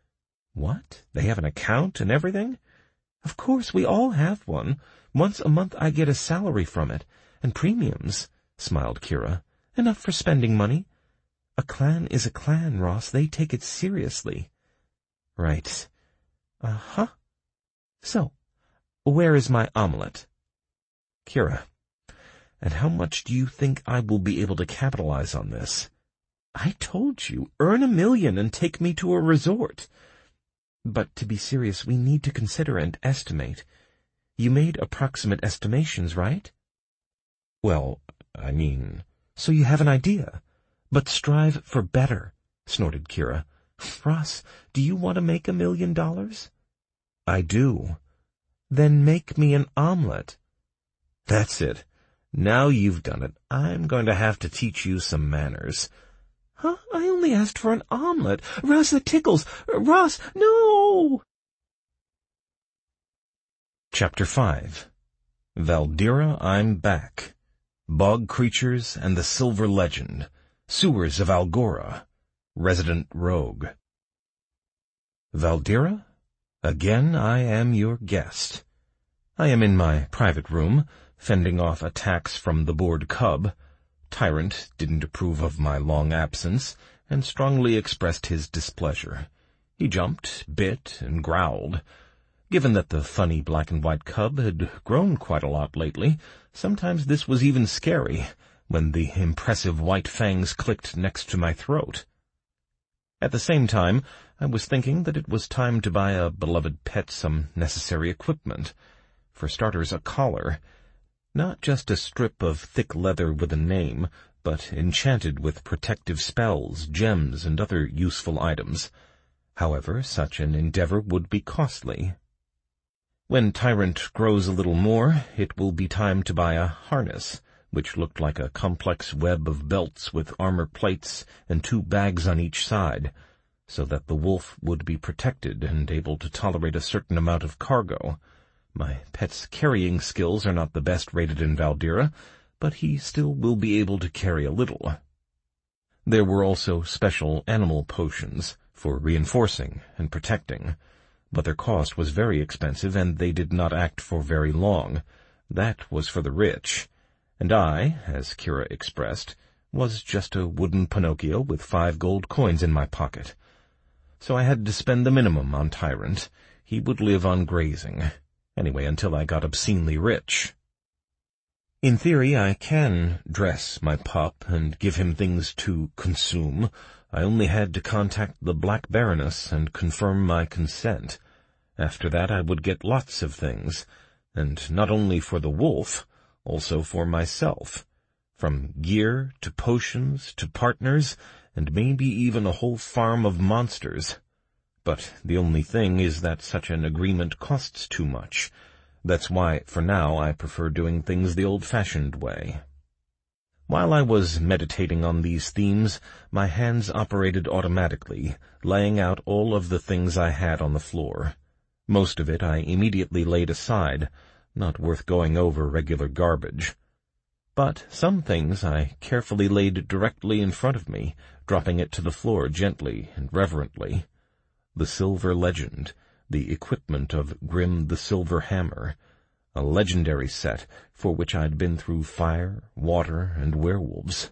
What? They have an account and everything? Of course, we all have one. Once a month I get a salary from it, and premiums, smiled Kira. Enough for spending money. A clan is a clan, Ross. They take it seriously. Right. Uh-huh. So, where is my omelet? Kira, and how much do you think I will be able to capitalize on this? I told you, earn a million and take me to a resort. But to be serious, we need to consider and estimate. You made approximate estimations, right? Well, I mean... So you have an idea. But strive for better, snorted Kira. Ross, do you want to make a million dollars? I do. Then make me an omelet. That's it. Now you've done it. I'm going to have to teach you some manners. Huh? I only asked for an omelet. Ross, that tickles. Ross, no! Chapter five. Valdira, I'm back. Bog Creatures and the Silver Legend, Sewers of Algora, Resident Rogue. Valdira? Again I am your guest. I am in my private room, fending off attacks from the bored cub. Tyrant didn't approve of my long absence, and strongly expressed his displeasure. He jumped, bit, and growled. Given that the funny black-and-white cub had grown quite a lot lately, sometimes this was even scary, when the impressive white fangs clicked next to my throat. At the same time, I was thinking that it was time to buy a beloved pet some necessary equipment. For starters, a collar. Not just a strip of thick leather with a name, but enchanted with protective spells, gems, and other useful items. However, such an endeavor would be costly. When Tyrant grows a little more, it will be time to buy a harness, which looked like a complex web of belts with armor plates and two bags on each side, so that the wolf would be protected and able to tolerate a certain amount of cargo. My pet's carrying skills are not the best rated in Valdira, but he still will be able to carry a little. There were also special animal potions for reinforcing and protecting, but their cost was very expensive, and they did not act for very long. That was for the rich, and I, as Kira expressed, was just a wooden Pinocchio with five gold coins in my pocket. So I had to spend the minimum on Tyrant. He would live on grazing, anyway until I got obscenely rich. In theory, I can dress my pup and give him things to consume. I only had to contact the Black Baroness and confirm my consent. After that I would get lots of things, and not only for the wolf, also for myself. From gear to potions to partners, and maybe even a whole farm of monsters. But the only thing is that such an agreement costs too much. That's why, for now, I prefer doing things the old-fashioned way. While I was meditating on these themes, my hands operated automatically, laying out all of the things I had on the floor. Most of it I immediately laid aside, not worth going over regular garbage. But some things I carefully laid directly in front of me, dropping it to the floor gently and reverently. The Silver Legend, the equipment of Grim the Silver Hammer, a legendary set for which I'd been through fire, water, and werewolves.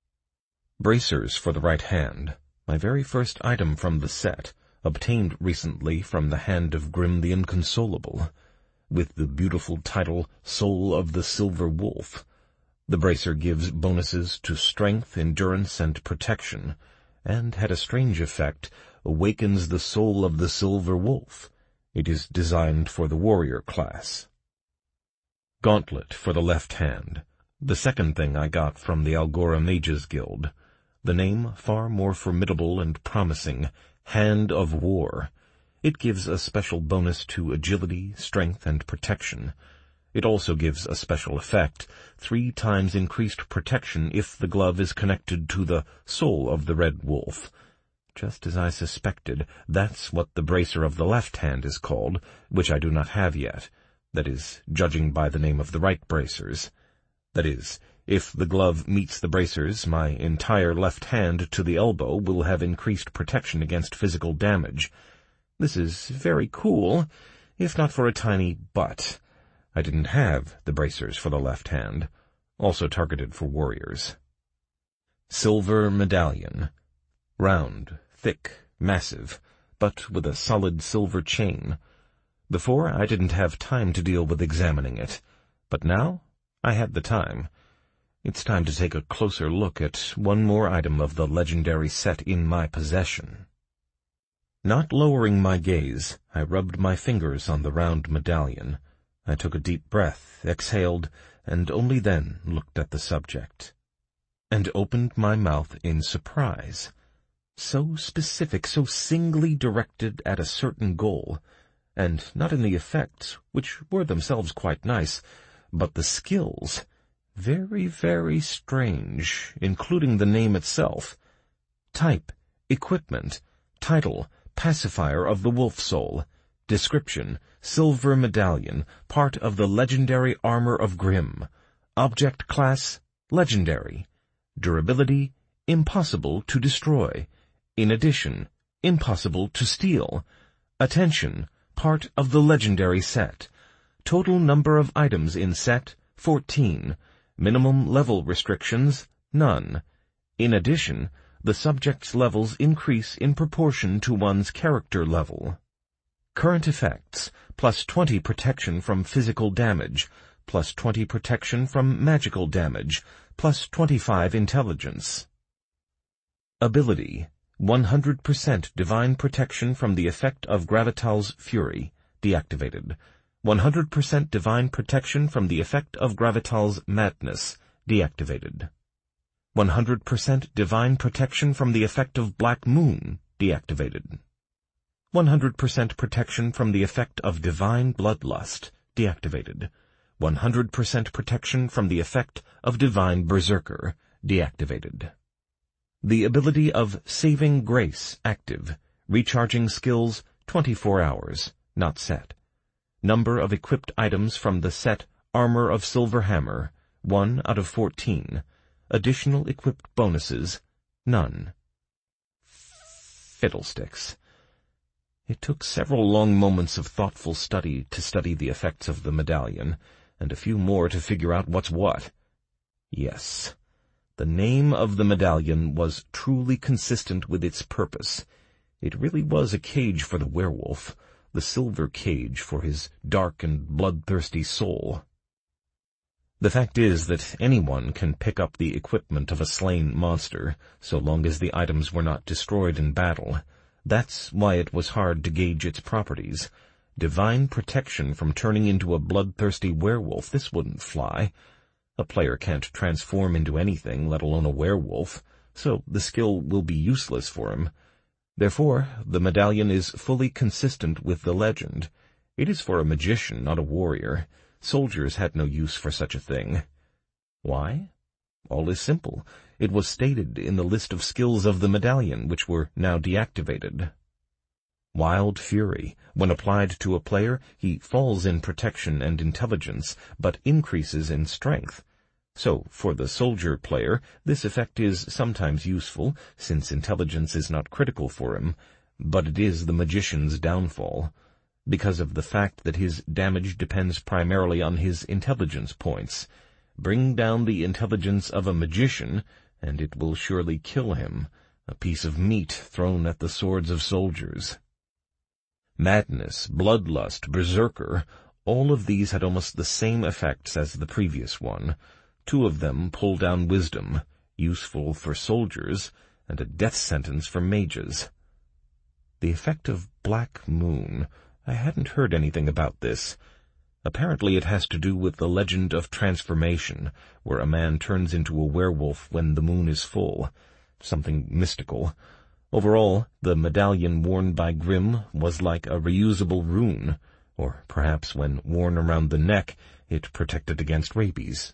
Bracers for the right hand, my very first item from the set, obtained recently from the hand of Grim the Inconsolable, with the beautiful title Soul of the Silver Wolf. The bracer gives bonuses to strength, endurance, and protection, and had a strange effect, awakens the soul of the Silver Wolf. It is designed for the warrior class. Gauntlet for the left hand, the second thing I got from the Algora Mages Guild. The name far more formidable and promising, Hand of War. It gives a special bonus to agility, strength, and protection. It also gives a special effect, three times increased protection if the glove is connected to the soul of the Red Wolf. Just as I suspected, that's what the bracer of the left hand is called, which I do not have yet. That is, judging by the name of the right bracers. That is, if the glove meets the bracers, my entire left hand to the elbow will have increased protection against physical damage. This is very cool, if not for a tiny but. I didn't have the bracers for the left hand, also targeted for warriors. Silver Medallion. Round, thick, massive, but with a solid silver chain. Before, I didn't have time to deal with examining it, but now I had the time. It's time to take a closer look at one more item of the legendary set in my possession. Not lowering my gaze, I rubbed my fingers on the round medallion. I took a deep breath, exhaled, and only then looked at the subject. And opened my mouth in surprise. So specific, so singly directed at a certain goal, and not in the effects, which were themselves quite nice, but the skills, very, very strange, including the name itself. Type, equipment, title, pacifier of the wolf soul, description, silver medallion, part of the legendary armor of Grim, object class, legendary. Durability, impossible to destroy. In addition, impossible to steal. Attention, part of the legendary set. Total number of items in set, fourteen. Minimum level restrictions, none. In addition, the subject's levels increase in proportion to one's character level. Current effects, plus twenty protection from physical damage, plus twenty protection from magical damage, plus twenty-five intelligence. Ability, one hundred percent divine protection from the effect of Gravital's Fury, deactivated. one hundred percent divine protection from the effect of Gravital's Madness, deactivated. one hundred percent divine protection from the effect of Black Moon, deactivated. one hundred percent protection from the effect of Divine Bloodlust, deactivated. one hundred percent protection from the effect of Divine Berserker, deactivated. The ability of Saving Grace active. Recharging skills twenty-four hours, not set. Number of equipped items from the set Armor of Silver Hammer, one out of fourteen. Additional equipped bonuses, none. Fiddlesticks. It took several long moments of thoughtful study to study the effects of the medallion, and a few more to figure out what's what. Yes, the name of the medallion was truly consistent with its purpose. It really was a cage for the werewolf, the silver cage for his dark and bloodthirsty soul. The fact is that anyone can pick up the equipment of a slain monster, so long as the items were not destroyed in battle. That's why it was hard to gauge its properties. Divine protection from turning into a bloodthirsty werewolf, this wouldn't fly. A player can't transform into anything, let alone a werewolf, so the skill will be useless for him. Therefore, the medallion is fully consistent with the legend. It is for a magician, not a warrior. Soldiers had no use for such a thing. Why? All is simple. It was stated in the list of skills of the medallion, which were now deactivated. Wild Fury. When applied to a player, he falls in protection and intelligence, but increases in strength. So, for the soldier player, this effect is sometimes useful, since intelligence is not critical for him, but it is the magician's downfall, because of the fact that his damage depends primarily on his intelligence points. Bring down the intelligence of a magician, and it will surely kill him, a piece of meat thrown at the swords of soldiers. Madness, Bloodlust, Berserker, all of these had almost the same effects as the previous one. Two of them pull down wisdom, useful for soldiers, and a death sentence for mages. The effect of Black Moon, I hadn't heard anything about this. Apparently it has to do with the legend of transformation, where a man turns into a werewolf when the moon is full. Something mystical. Overall, the medallion worn by Grimm was like a reusable rune, or perhaps when worn around the neck, it protected against rabies.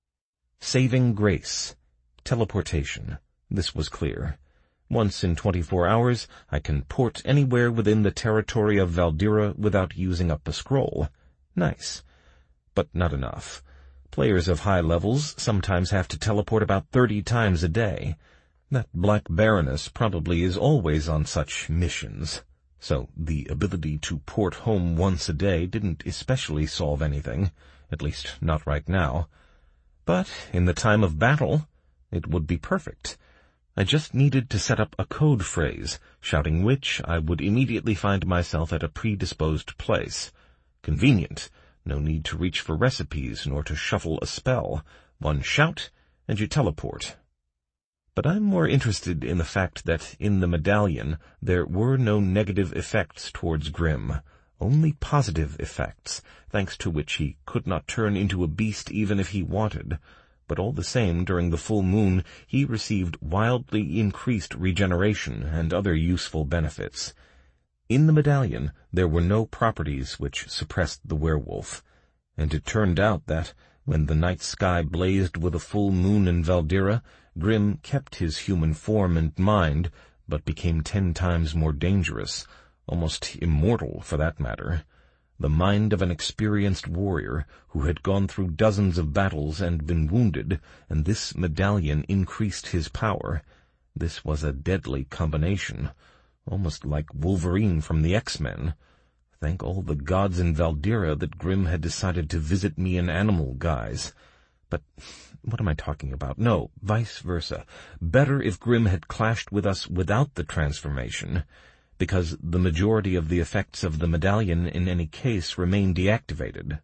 Saving Grace. Teleportation. This was clear. Once in twenty-four hours, I can port anywhere within the territory of Valdira without using up a scroll. Nice. But not enough. Players of high levels sometimes have to teleport about thirty times a day. That Black Baroness probably is always on such missions. So the ability to port home once a day didn't especially solve anything, at least not right now. But in the time of battle, it would be perfect. I just needed to set up a code phrase, shouting which I would immediately find myself at a predisposed place. Convenient. No need to reach for recipes nor to shuffle a spell. One shout, and you teleport. But I'm more interested in the fact that in the medallion there were no negative effects towards Grimm, only positive effects, thanks to which he could not turn into a beast even if he wanted. But all the same, during the full moon, he received wildly increased regeneration and other useful benefits. In the medallion, there were no properties which suppressed the werewolf, and it turned out that, when the night sky blazed with a full moon in Valdira, Grimm kept his human form and mind, but became ten times more dangerous, almost immortal for that matter. the mind of an experienced warrior who had gone through dozens of battles and been wounded, and this medallion increased his power. This was a deadly combination, almost like Wolverine from the X-Men. Thank all the gods in Valdira that Grimm had decided to visit me in animal guise. But what am I talking about? No, vice versa. Better if Grimm had clashed with us without the transformation, because the majority of the effects of the medallion in any case remain deactivated.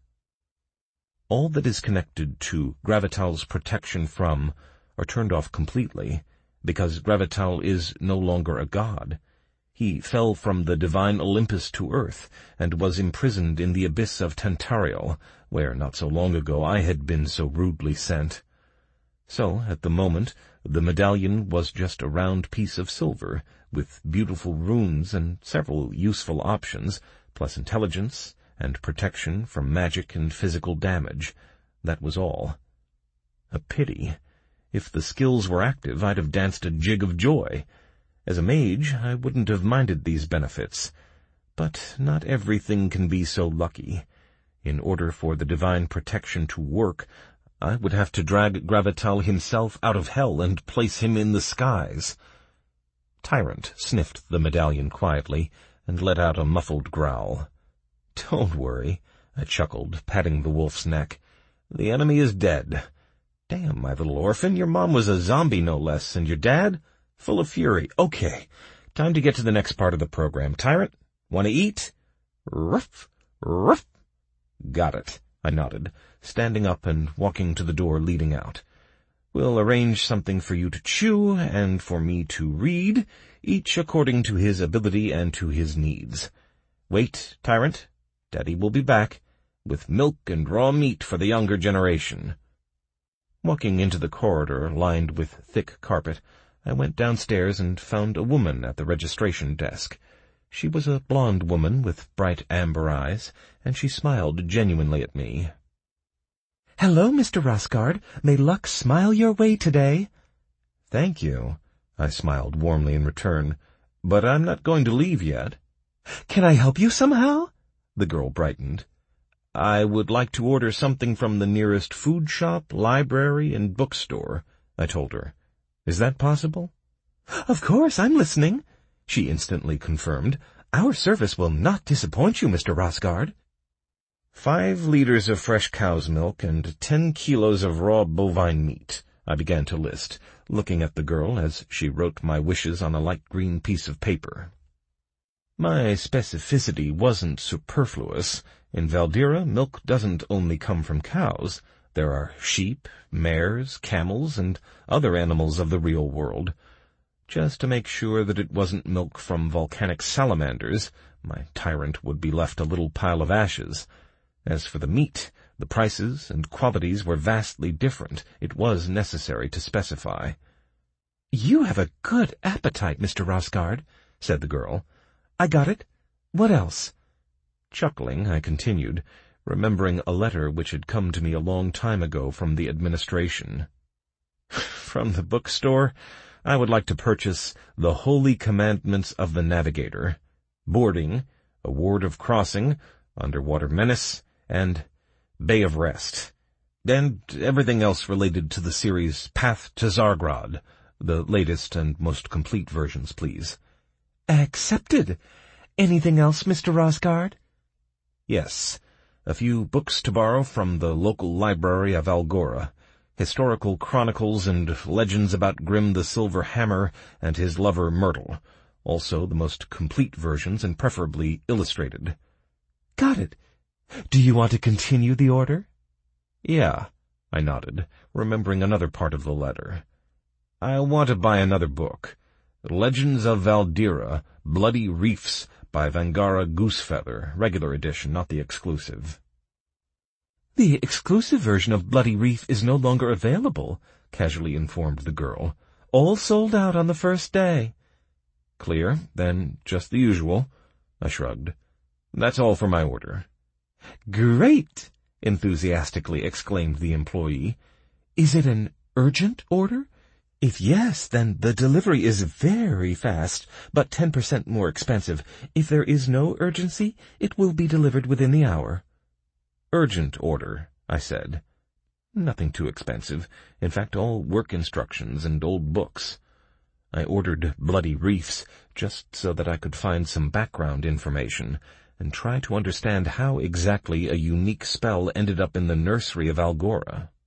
All that is connected to Gravital's protection from are turned off completely, because Gravital is no longer a god. He fell from the divine Olympus to earth, and was imprisoned in the abyss of Tantariel, where not so long ago I had been so rudely sent. So, at the moment, the medallion was just a round piece of silver, with beautiful runes and several useful options, plus intelligence and protection from magic and physical damage. That was all. A pity. If the skills were active, I'd have danced a jig of joy. As a mage, I wouldn't have minded these benefits. But not everything can be so lucky. In order for the divine protection to work, I would have to drag Gravital himself out of hell and place him in the skies. Tyrant sniffed the medallion quietly and let out a muffled growl. "Don't worry," I chuckled, patting the wolf's neck. "The enemy is dead. Damn, my little orphan, your mom was a zombie no less, and your dad? Full of fury. Okay, time to get to the next part of the program. Tyrant, want to eat?" "Ruff, ruff." "Got it," I nodded, standing up and walking to the door leading out. "We'll arrange something for you to chew and for me to read, each according to his ability and to his needs. Wait, Tyrant. Daddy will be back, with milk and raw meat for the younger generation." Walking into the corridor lined with thick carpet, I went downstairs and found a woman at the registration desk. She was a blonde woman with bright amber eyes, and she smiled genuinely at me. "Hello, Mister Rosgard. May luck smile your way today." "Thank you," I smiled warmly in return, "but I'm not going to leave yet." "Can I help you somehow?" The girl brightened. "I would like to order something from the nearest food shop, library, and bookstore," I told her. "Is that possible?" "Of course, I'm listening," she instantly confirmed. "Our service will not disappoint you, Mister Rosgard." Five liters of fresh cow's milk and ten kilos of raw bovine meat, I began to list, looking at the girl as she wrote my wishes on a light green piece of paper. My specificity wasn't superfluous. In Valdira, milk doesn't only come from cows. There are sheep, mares, camels, and other animals of the real world. Just to make sure that it wasn't milk from volcanic salamanders, my tyrant would be left a little pile of ashes. As for the meat, the prices and qualities were vastly different. It was necessary to specify. "You have a good appetite, Mister Rosgard," said the girl. "I got it. What else?" Chuckling, I continued, remembering a letter which had come to me a long time ago from the administration. "From the bookstore, I would like to purchase The Holy Commandments of the Navigator, Boarding, A Ward of Crossing, Underwater Menace, and Bay of Rest, and everything else related to the series Path to Zargrod, the latest and most complete versions, please." "Accepted. Anything else, Mister Rosgard?" "Yes. A few books to borrow from the local library of Algora. Historical chronicles and legends about Grimm the Silver Hammer and his lover Myrtle. Also the most complete versions and preferably illustrated." "Got it. Do you want to continue the order?" "Yeah," I nodded, remembering another part of the letter. "I want to buy another book. Legends of Valdira, Bloody Reefs, by Vangara Goosefeather, regular edition, not the exclusive." "The exclusive version of Bloody Reef is no longer available," casually informed the girl. "All sold out on the first day." "Clear, then just the usual," I shrugged. "That's all for my order." "Great!" enthusiastically exclaimed the employee. "Is it an urgent order? If yes, then the delivery is very fast, but ten percent more expensive. If there is no urgency, it will be delivered within the hour. Urgent order, I said. Nothing too expensive. In fact, all work instructions and old books. I ordered Bloody Reefs just so that I could find some background information and try to understand how exactly a unique spell ended up in the nursery of Algora.